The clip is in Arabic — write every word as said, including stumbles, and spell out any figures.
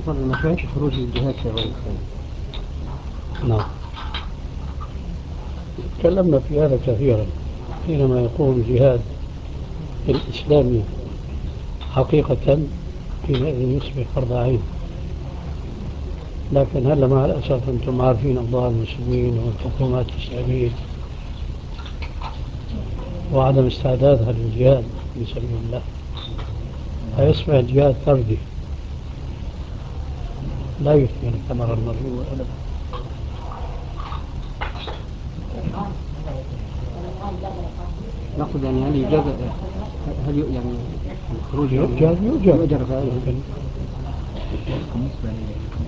نفضل المشاهد خروج الجهاد في غير الخير. نعم، تكلمنا في هذا كثيرا. حينما يقوم الجهاد الإسلامي حقيقة حينئذ يصبح فرض عين. لكن هلا مع الأسف أنتم عارفين أوضاع المسلمين والحكومات الإسلامية وعدم استعدادها للجهاد في سبيل الله، فيصبح الجهاد فردي لا يثمر الثمر المرجو أبدا. نقصد يعني هل يجاز هل يعني الخروج يوجد يوجد يؤجر